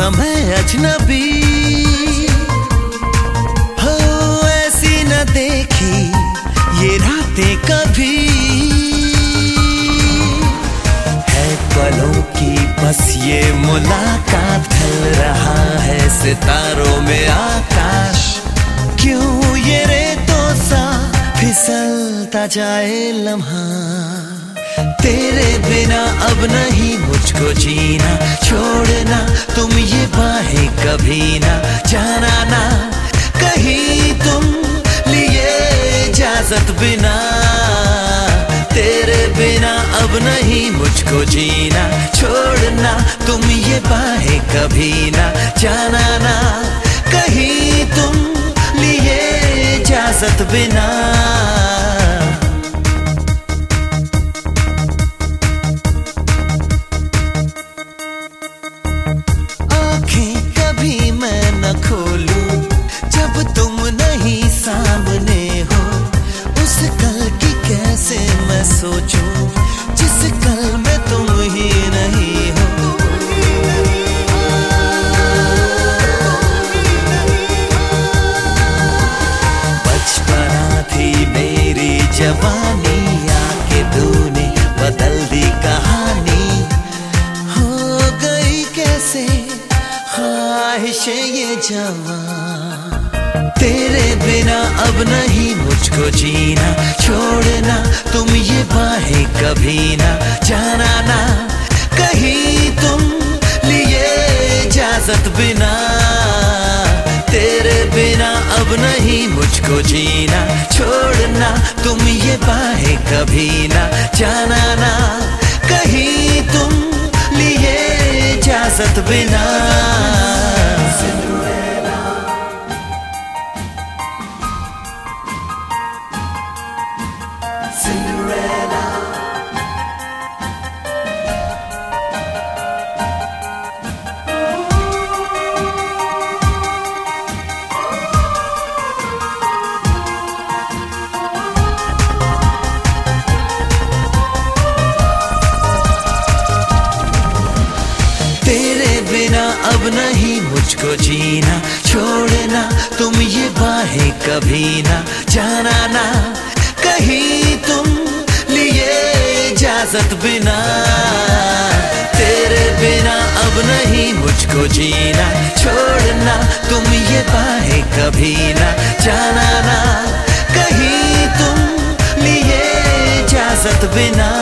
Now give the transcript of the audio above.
मैं अजनबी हो, ऐसी न देखी ये रातें कभी। है पलों की बस ये मुलाकात, ढल रहा है सितारों में आकाश। क्यों ये रेतों सा फिसलता जाए लम्हा, तेरे बिना अब नहीं मुझको जीना। छोड़ना तुम ये बाहें कभी ना, जाना ना कहीं तुम लिए इजाजत बिना। तेरे बिना अब नहीं मुझको जीना। छोड़ना तुम ये बाहें कभी ना, जाना ना कहीं तुम लिए इजाजत बिना। खोलूं जब तुम नहीं सामने हो, उस कल की कैसे मैं सोचूं जिस कल में तुम ही नहीं हो। बचपना थी मेरी जवानी, आके तूने बदल दी कहानी। हो गई कैसे ख्वाहिशें ये जवां, तेरे बिना अब नहीं मुझको जीना। छोड़ना तुम ये बाहें कभी ना, जाना ना कहीं तुम लिए इजाजत बिना। तेरे बिना अब नहीं मुझको जीना। छोड़ना तुम ये बाहें कभी ना, जाना ना कहीं तुम लिए इजाजत बिना। तेरे बिना अब नहीं मुझको जीना। छोड़ना तुम ये बाहें कभी ना, जाना ना कहीं तुम लिए इजाजत बिना। तेरे बिना अब नहीं मुझको जीना। छोड़ना तुम ये बाहें कभी ना, जाना ना कहीं तुम लिए इजाजत बिना।